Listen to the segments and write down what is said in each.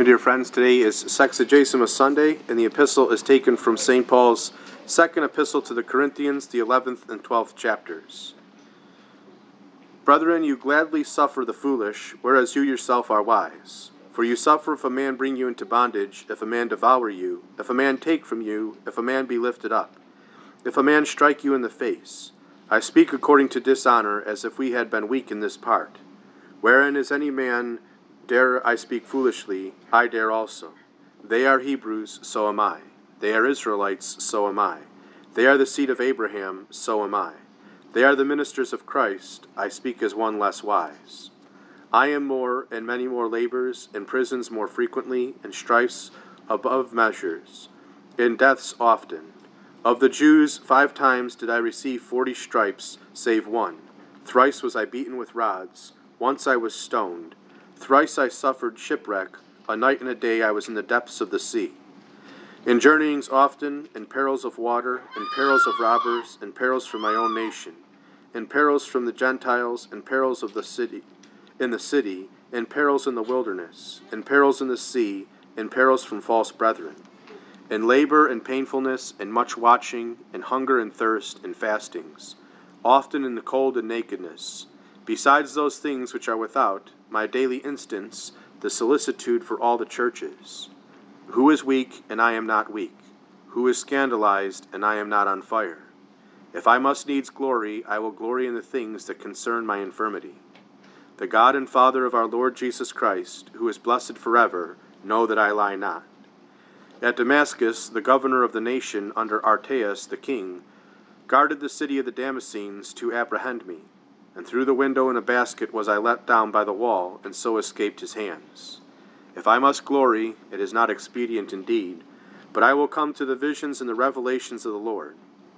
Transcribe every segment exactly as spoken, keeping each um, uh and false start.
My dear friends, today is Sexagesima Sunday, and the epistle is taken from Saint Paul's second epistle to the Corinthians, the eleventh and twelfth chapters. Brethren, you gladly suffer the foolish, whereas you yourself are wise. For you suffer if a man bring you into bondage, if a man devour you, if a man take from you, if a man be lifted up, if a man strike you in the face. I speak according to dishonor, as if we had been weak in this part. Wherein is any man dare I speak foolishly, I dare also. They are Hebrews, so am I. They are Israelites, so am I. They are the seed of Abraham, so am I. They are the ministers of Christ, I speak as one less wise. I am more, and many more labors, in prisons more frequently, in strifes above measures, in deaths often. Of the Jews, five times did I receive forty stripes, save one. Thrice was I beaten with rods, once I was stoned. Thrice I suffered shipwreck, a night and a day I was in the depths of the sea. In journeyings often, in perils of water, in perils of robbers, in perils from my own nation, in perils from the Gentiles, in perils of the city, in the city, in perils in the wilderness, in perils in the sea, in perils from false brethren, in labor and painfulness, in much watching, in hunger and thirst, in fastings, often in the cold and nakedness. Besides those things which are without, my daily instance, the solicitude for all the churches. Who is weak, and I am not weak? Who is scandalized, and I am not on fire? If I must needs glory, I will glory in the things that concern my infirmity. The God and Father of our Lord Jesus Christ, who is blessed forever, know that I lie not. At Damascus, the governor of the nation under Artaeus the king, guarded the city of the Damascenes to apprehend me. And through the window in a basket was I let down by the wall, and so escaped his hands. If I must glory, it is not expedient indeed, but I will come to the visions and the revelations of the Lord.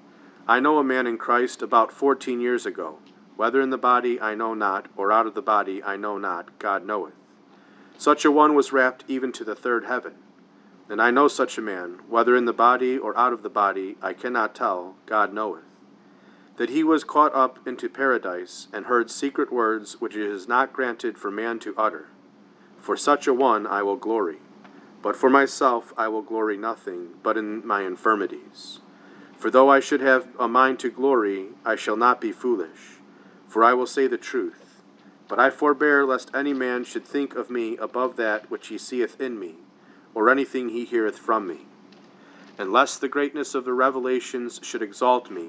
I know a man in Christ about fourteen years ago, whether in the body I know not, or out of the body I know not, God knoweth. Such a one was wrapped even to the third heaven. And I know such a man, whether in the body or out of the body, I cannot tell, God knoweth. That he was caught up into paradise, and heard secret words which it is not granted for man to utter. For such a one I will glory. But for myself I will glory nothing, but in my infirmities. For though I should have a mind to glory, I shall not be foolish, for I will say the truth. But I forbear lest any man should think of me above that which he seeth in me, or anything he heareth from me. And lest the greatness of the revelations should exalt me,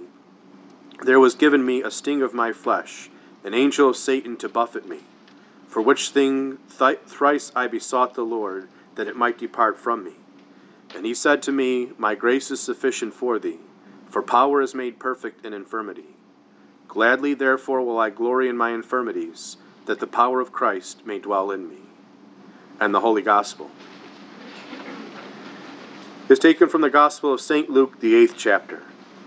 there was given me a sting of my flesh, an angel of Satan to buffet me. For which thing th- thrice I besought the Lord, that it might depart from me. And he said to me, My grace is sufficient for thee, for power is made perfect in infirmity. Gladly therefore will I glory in my infirmities, that the power of Christ may dwell in me. And the Holy Gospel is taken from the Gospel of Saint Luke, the eighth chapter.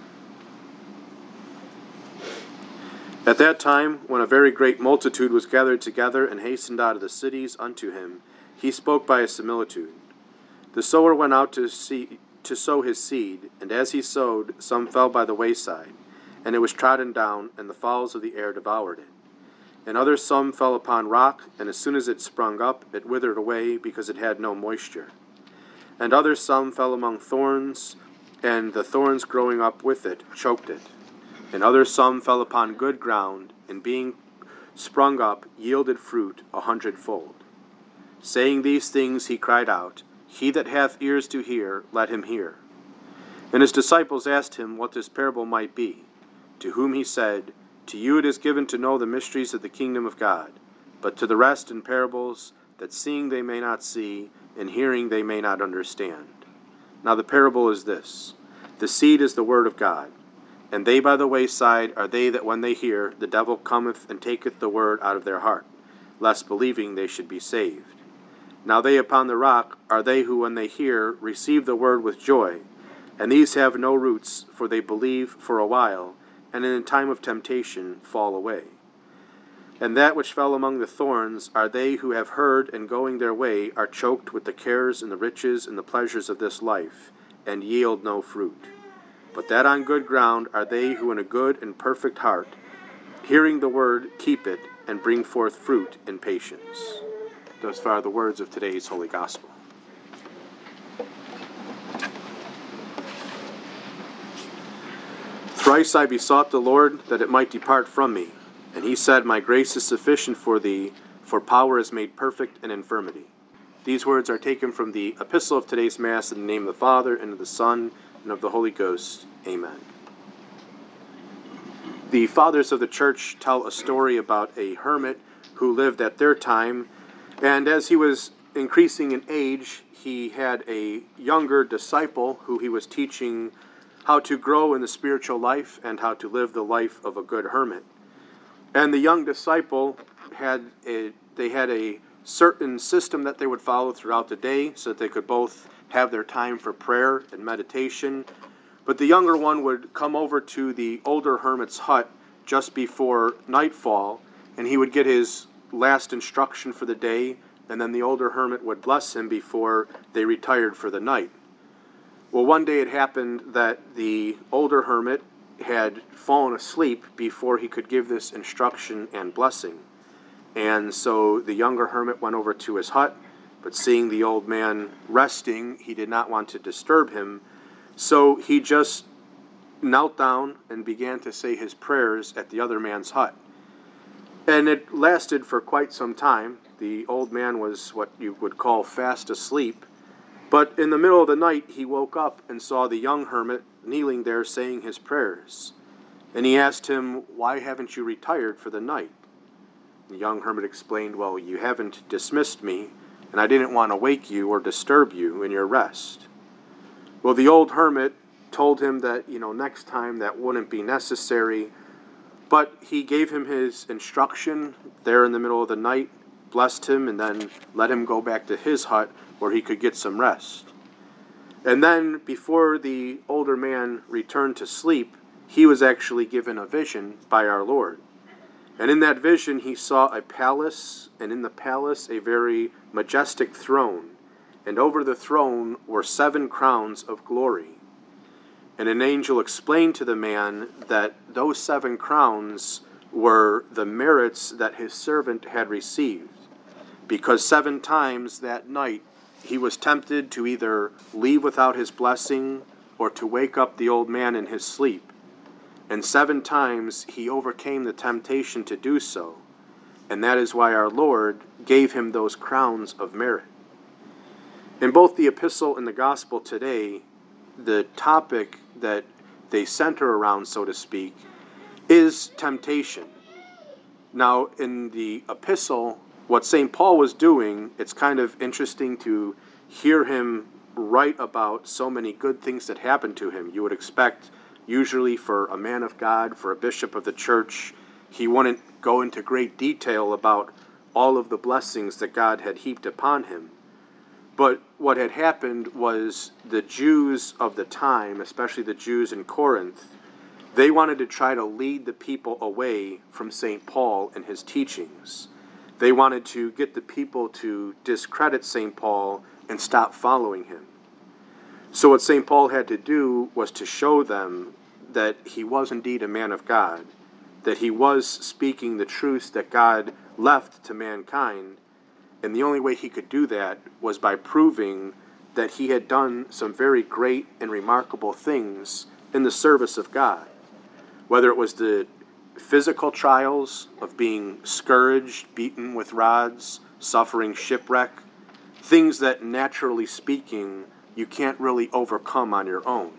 At that time, when a very great multitude was gathered together and hastened out of the cities unto him, he spoke by a similitude. The sower went out to, see, to sow his seed, and as he sowed, some fell by the wayside, and it was trodden down, and the fowls of the air devoured it. And other some fell upon rock, and as soon as it sprung up, it withered away, because it had no moisture. And other some fell among thorns, and the thorns growing up with it choked it. And other some fell upon good ground, and being sprung up, yielded fruit a hundredfold. Saying these things, he cried out, He that hath ears to hear, let him hear. And his disciples asked him what this parable might be. To whom he said, To you it is given to know the mysteries of the kingdom of God, but to the rest in parables, that seeing they may not see, and hearing they may not understand. Now the parable is this. The seed is the word of God. And they by the wayside are they that when they hear, the devil cometh and taketh the word out of their heart, lest believing they should be saved. Now they upon the rock are they who when they hear, receive the word with joy. And these have no roots, for they believe for a while, and in a time of temptation fall away. And that which fell among the thorns are they who have heard, and going their way are choked with the cares and the riches and the pleasures of this life, and yield no fruit. But that on good ground are they who in a good and perfect heart, hearing the word, keep it, and bring forth fruit in patience. Thus far the words of today's Holy Gospel. Thrice I besought the Lord that it might depart from me, and he said, My grace is sufficient for thee, for power is made perfect in infirmity. These words are taken from the epistle of today's Mass in the name of the Father, and of the Son, and of the Holy Ghost. Amen. The fathers of the Church tell a story about a hermit who lived at their time, and as he was increasing in age, he had a younger disciple who he was teaching how to grow in the spiritual life and how to live the life of a good hermit. And the young disciple had a, they had a certain system that they would follow throughout the day so that they could both have their time for prayer and meditation. But the younger one would come over to the older hermit's hut just before nightfall, and he would get his last instruction for the day, and then the older hermit would bless him before they retired for the night. Well, one day it happened that the older hermit had fallen asleep before he could give this instruction and blessing. And so the younger hermit went over to his hut, but seeing the old man resting, he did not want to disturb him. So he just knelt down and began to say his prayers at the other man's hut. And it lasted for quite some time. The old man was what you would call fast asleep. But in the middle of the night, he woke up and saw the young hermit kneeling there saying his prayers. And he asked him, Why haven't you retired for the night? The young hermit explained, Well, you haven't dismissed me, and I didn't want to wake you or disturb you in your rest. Well, the old hermit told him that, you know, next time that wouldn't be necessary, but he gave him his instruction there in the middle of the night, blessed him, and then let him go back to his hut where he could get some rest. And then, before the older man returned to sleep, he was actually given a vision by our Lord. And in that vision, he saw a palace, and in the palace a very majestic throne. And over the throne were seven crowns of glory. And an angel explained to the man that those seven crowns were the merits that his servant had received, because seven times that night he was tempted to either leave without his blessing or to wake up the old man in his sleep. And seven times he overcame the temptation to do so. And that is why our Lord gave him those crowns of merit. In both the epistle and the gospel today, the topic that they center around, so to speak, is temptation. Now, in the epistle, what Saint Paul was doing, it's kind of interesting to hear him write about so many good things that happened to him. You would expect, usually for a man of God, for a bishop of the church, he wouldn't go into great detail about all of the blessings that God had heaped upon him. But what had happened was the Jews of the time, especially the Jews in Corinth, they wanted to try to lead the people away from Saint Paul and his teachings. They wanted to get the people to discredit Saint Paul and stop following him. So what Saint Paul had to do was to show them that he was indeed a man of God, that he was speaking the truths that God left to mankind, and the only way he could do that was by proving that he had done some very great and remarkable things in the service of God. Whether it was the physical trials of being scourged, beaten with rods, suffering shipwreck, things that, naturally speaking, you can't really overcome on your own.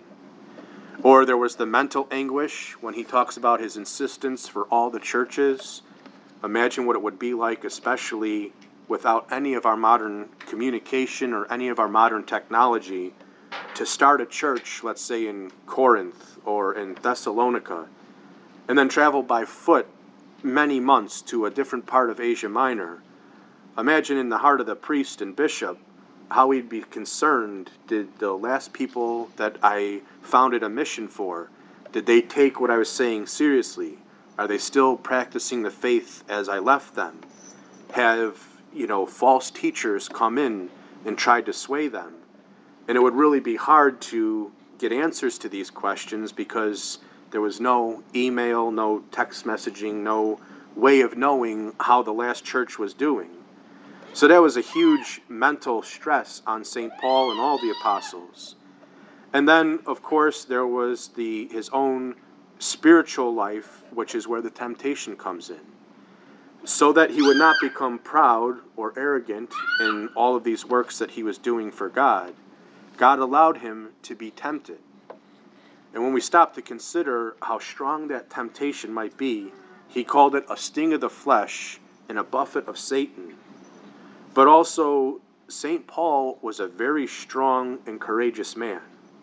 Or there was the mental anguish when he talks about his insistence for all the churches. Imagine what it would be like, especially without any of our modern communication or any of our modern technology, to start a church, let's say in Corinth or in Thessalonica, and then travel by foot many months to a different part of Asia Minor. Imagine in the heart of the priest and bishop how he'd be concerned. Did the last people that I founded a mission for, did they take what I was saying seriously? Are they still practicing the faith as I left them? Have, you know, false teachers come in and tried to sway them? And it would really be hard to get answers to these questions because there was no email, no text messaging, no way of knowing how the last church was doing. So that was a huge mental stress on Saint Paul and all the apostles. And then, of course, there was the his own spiritual life, which is where the temptation comes in. So that he would not become proud or arrogant in all of these works that he was doing for God, God allowed him to be tempted. And when we stop to consider how strong that temptation might be, he called it a sting of the flesh and a buffet of Satan. But also, Saint Paul was a very strong and courageous man.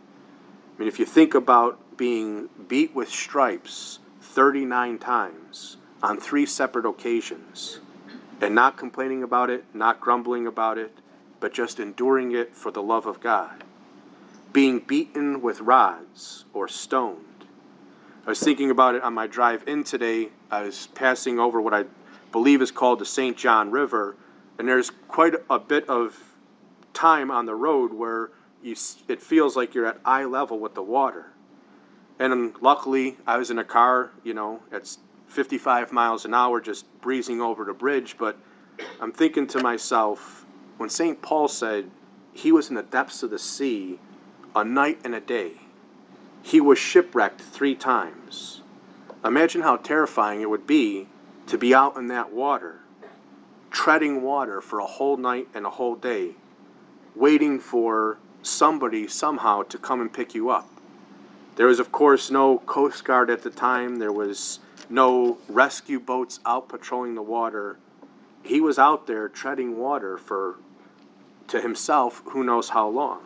I mean, if you think about being beat with stripes thirty-nine times on three separate occasions, and not complaining about it, not grumbling about it, but just enduring it for the love of God. Being beaten with rods or stoned. I was thinking about it on my drive in today. I was passing over what I believe is called the Saint John River, and there's quite a bit of time on the road where you, it feels like you're at eye level with the water. And luckily, I was in a car, you know, it's fifty-five miles an hour just breezing over the bridge, but I'm thinking to myself, when Saint Paul said he was in the depths of the sea a night and a day, he was shipwrecked three times. Imagine how terrifying it would be to be out in that water, treading water for a whole night and a whole day, waiting for somebody somehow to come and pick you up. There was, of course, no Coast Guard at the time. There was no rescue boats out patrolling the water. He was out there treading water for, to himself, who knows how long.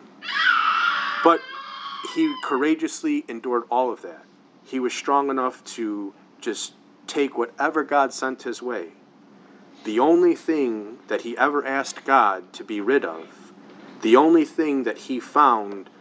But he courageously endured all of that. He was strong enough to just take whatever God sent his way. The only thing that he ever asked God to be rid of, the only thing that he found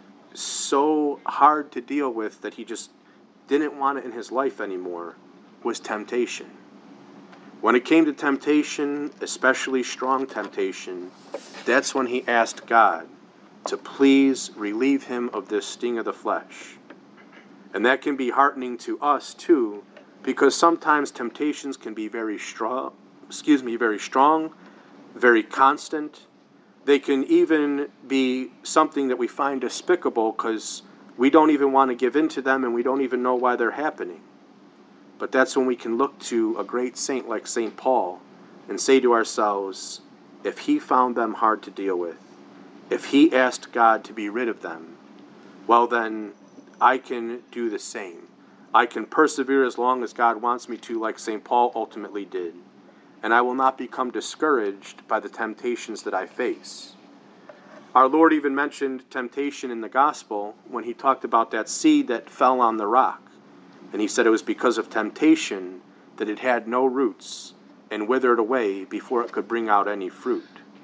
so hard to deal with that he just didn't want it in his life anymore, was temptation. When it came to temptation, especially strong temptation, that's when he asked God to please relieve him of this sting of the flesh. And that can be heartening to us too, because sometimes temptations can be very strong, excuse me, very strong, very constant. They can even be something that we find despicable because we don't even want to give in to them and we don't even know why they're happening. But that's when we can look to a great saint like Saint Paul and say to ourselves, if he found them hard to deal with, if he asked God to be rid of them, well then I can do the same. I can persevere as long as God wants me to, like Saint Paul ultimately did. And I will not become discouraged by the temptations that I face. Our Lord even mentioned temptation in the gospel when he talked about that seed that fell on the rock. And he said it was because of temptation that it had no roots and withered away before it could bring out any fruit.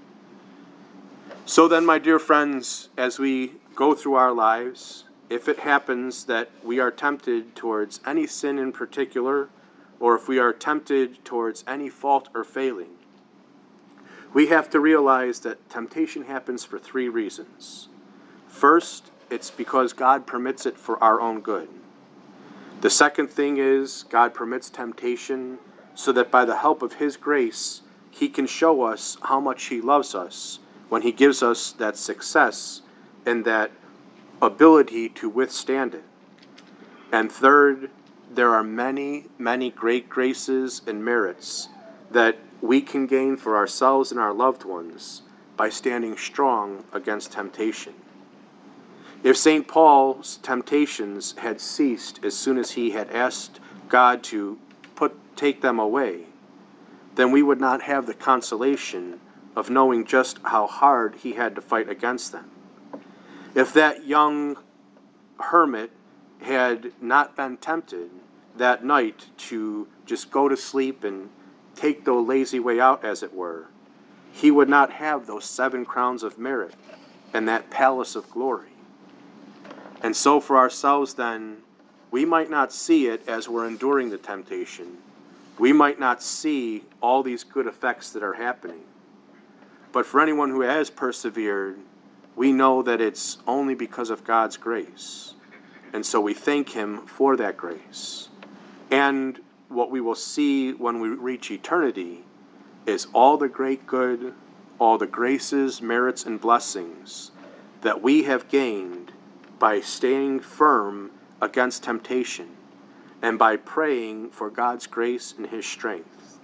So then, my dear friends, as we go through our lives, if it happens that we are tempted towards any sin in particular, or if we are tempted towards any fault or failing, we have to realize that temptation happens for three reasons. First, it's because God permits it for our own good. The second thing is God permits temptation so that by the help of his grace, he can show us how much he loves us when he gives us that success and that ability to withstand it. And third, there are many, many great graces and merits that we can gain for ourselves and our loved ones by standing strong against temptation. If Saint Paul's temptations had ceased as soon as he had asked God to put take them away, then we would not have the consolation of knowing just how hard he had to fight against them. If that young hermit had not been tempted that night to just go to sleep and take the lazy way out, as it were, he would not have those seven crowns of merit and that palace of glory. And so for ourselves then, we might not see it as we're enduring the temptation. We might not see all these good effects that are happening. But for anyone who has persevered, we know that it's only because of God's grace. And so we thank him for that grace. And what we will see when we reach eternity is all the great good, all the graces, merits, and blessings that we have gained by staying firm against temptation and by praying for God's grace and His strength.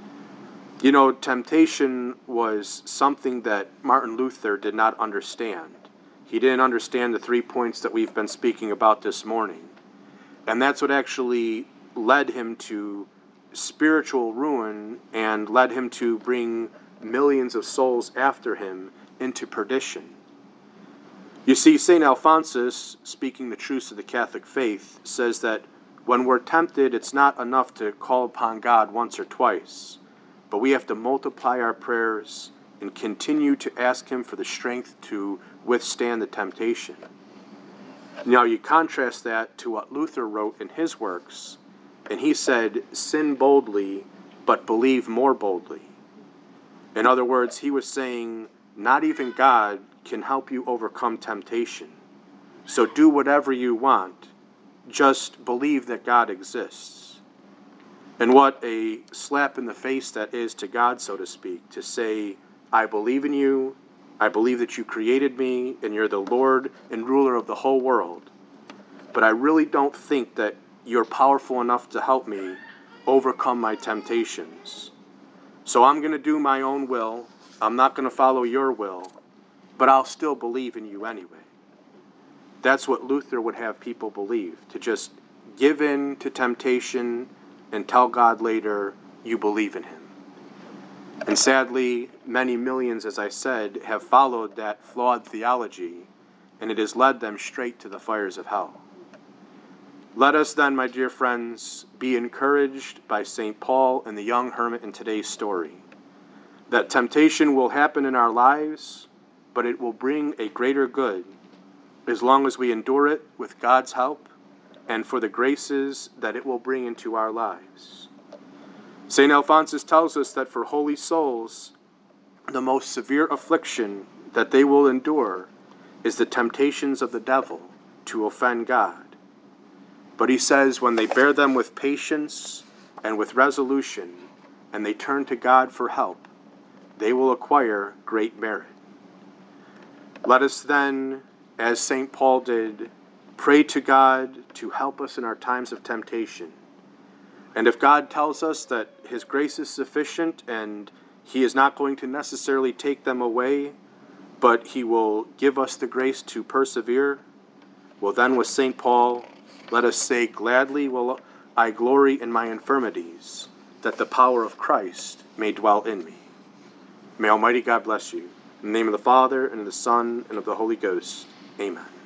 You know, temptation was something that Martin Luther did not understand. He didn't understand the three points that we've been speaking about this morning. And that's what actually led him to spiritual ruin and led him to bring millions of souls after him into perdition. You see, Saint Alphonsus, speaking the truths of the Catholic faith, says that when we're tempted, it's not enough to call upon God once or twice, but we have to multiply our prayers and continue to ask Him for the strength to withstand the temptation. Now you contrast that to what Luther wrote in his works, and he said, sin boldly, but believe more boldly. In other words, he was saying, not even God can help you overcome temptation. So do whatever you want. Just believe that God exists. And what a slap in the face that is to God, so to speak, to say, I believe in you, I believe that you created me, and you're the Lord and ruler of the whole world. But I really don't think that you're powerful enough to help me overcome my temptations. So I'm going to do my own will. I'm not going to follow your will, but I'll still believe in you anyway. That's what Luther would have people believe, to just give in to temptation and tell God later, you believe in Him. And sadly, many millions, as I said, have followed that flawed theology, and it has led them straight to the fires of hell. Let us then, my dear friends, be encouraged by Saint Paul and the young hermit in today's story, that temptation will happen in our lives, but it will bring a greater good as long as we endure it with God's help and for the graces that it will bring into our lives. Saint Alphonsus tells us that for holy souls, the most severe affliction that they will endure is the temptations of the devil to offend God. But he says when they bear them with patience and with resolution, and they turn to God for help, they will acquire great merit. Let us then, as Saint Paul did, pray to God to help us in our times of temptation. And if God tells us that His grace is sufficient and He is not going to necessarily take them away, but He will give us the grace to persevere, well then with Saint Paul, let us say, gladly will I glory in my infirmities, that the power of Christ may dwell in me. May Almighty God bless you. In the name of the Father, and of the Son, and of the Holy Ghost. Amen.